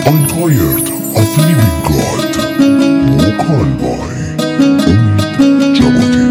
I'm tired of living God. Vocal by امید جوادی.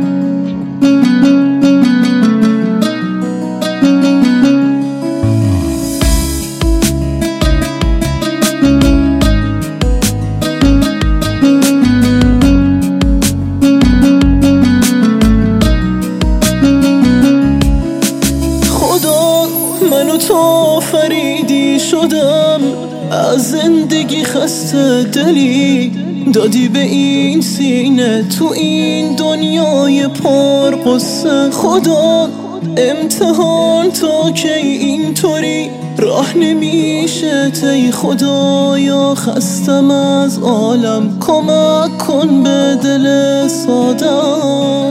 خدا منو تو فریدی شدم، از زندگی خسته دلی دادی به این سینه تو این دنیای پر قصه. خدا امتحان تا کی اینطوری راه نمیشه تی خدایا، خستم از عالم کمک کن به دل سادم.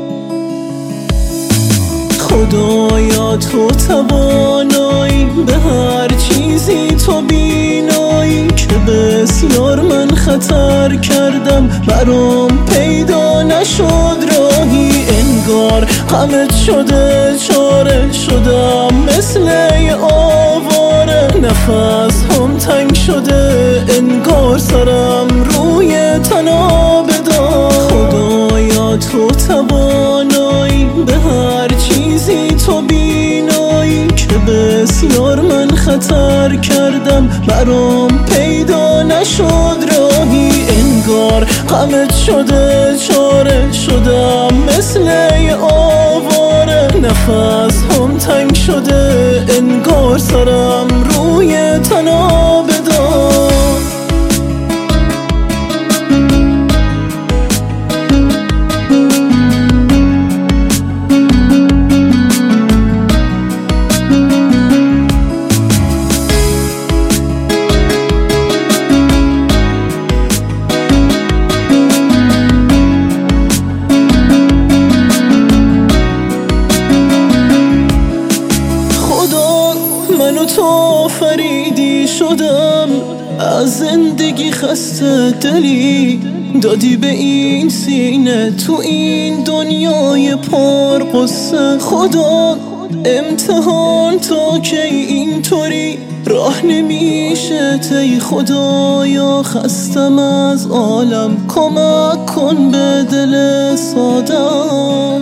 خدایا تو توانایی به هر چیزی تو بینایی، که بسیار من خطر کردم برام پیدا نشد راهی. انگار غمت شده چاره شدم مثل یه آواره، نفس هم تنگ شده انگار سرم روی تناب دار. خدایا تو توانایی به هر چیزی تو بینایی، که بسیار من خطر کردم برام پیدا نشد راهی. انگار غمت شده چاره شدم مثل یه آواره، نفس هم تنگ شده انگار سرم روی تناب دار. منو تو فریدی شدم، از زندگی خسته دلی دادی به این سینه تو این دنیای پر قصه. خدا امتحان تا کی اینطوری راه نمیشه تی خدایا، خستم از عالم کمک کن به دل سادم.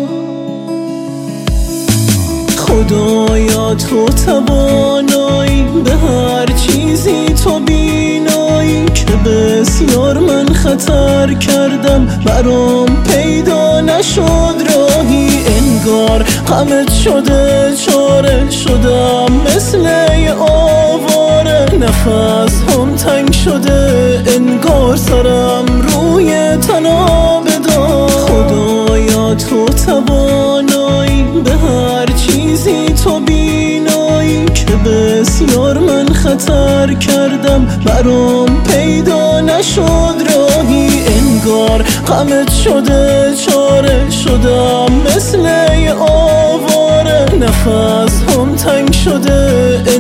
خدایا تو توانایی به هر چیزی تو بینایی، که بسیار من خطر کردم برام پیدا نشد راهی. انگار غمت شده چاره شدم مثل یه آواره، نفس هم تنگ شده انگار سرم روی تناب دار. خدایا تو توانایی به هر چیزی تو بینایی، که بسیار من خطر کردم برام پیدا نشد راهی. انگار غمت شده چاره شدم مثل یه آواره، نفس هم تنگ شده